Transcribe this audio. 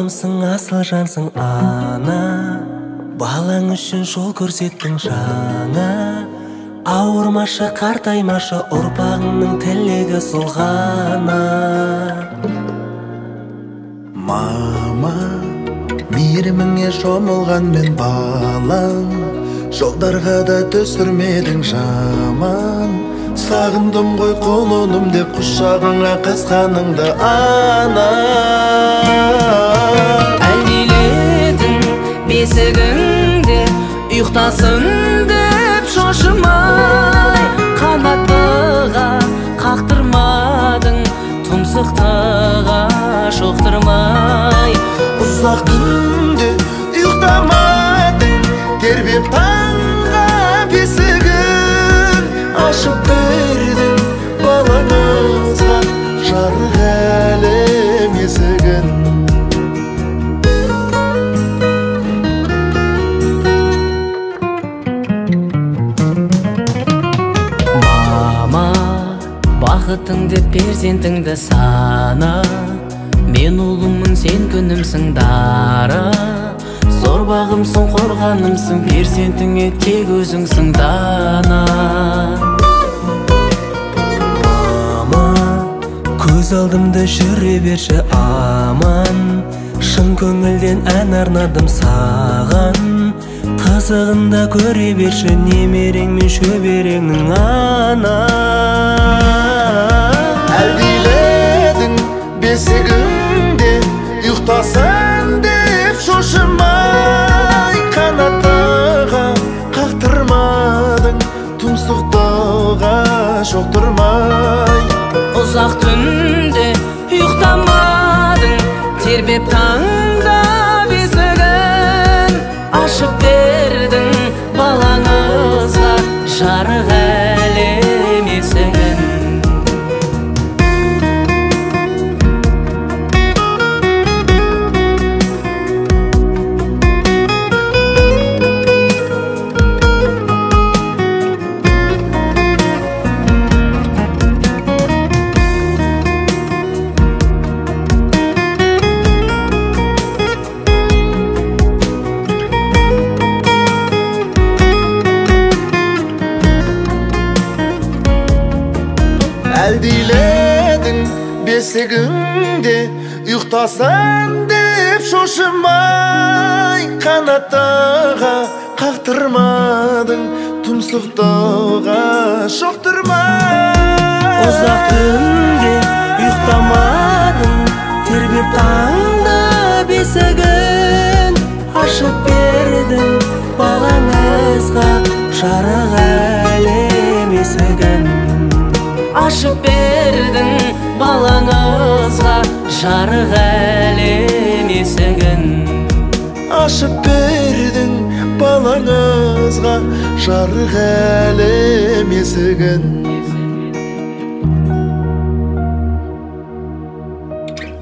анамсың, асыл жансың ана. Балаң үшін жол көрсеттің жаңа. Ауырмашы, қартаймашы, ұрпағыңның тілегі сол ғана. Мама, мейіріміңе шомылған мен балам, жолдарға да түсірмедің жаман. Сағындым ғой құлыным деп құшағыңа қысқаныңды ана. Әлдиледің бесігіңде ұйықтасын деп шошымай, қанаттыға қақтырмадың, тұмсықтыға шоқтырмай. Ұзақ түнде ұйықтамадың, тербеп таңға бесігін ашып бердің балаңызға, жарық әлем есігін. Мама, бақытыңды перзентіңді сана. Мен ұлымын, сен күнімсің дара. Зор бағымсың, қорғанымсың, перзентіңе тек өзіңсің дана. Мама, көз алдымда жүре берші аман. Шын көңілден ән арнадым саған. Қызығында көре берші немерең мен шөбереңнің ана. Әлдиледің бесігіңде ұйықтасын деп шошымай, қанаттыға қақтырмадың, тұмсықтыға шоқтырмай. Ұзақ түнде ұйықтамадың, тербеп таңда бесігін ашып бердің балаңызға, жарық әлем есігін. Әлдиледің бесігіңде ұйықтасын деп шошымай, қанаттыға қақтырмадың, тұмсықтыға шоқтырмай. Ұзақ түнде ұйықтамадың, тербеп таңда бесігін ашып бердің балаңызға, жарық әлем есігін. Ашып бердің балаңызға, жарық әлем есігін. Ашып бердің балаңызға, жарық әлем есігін.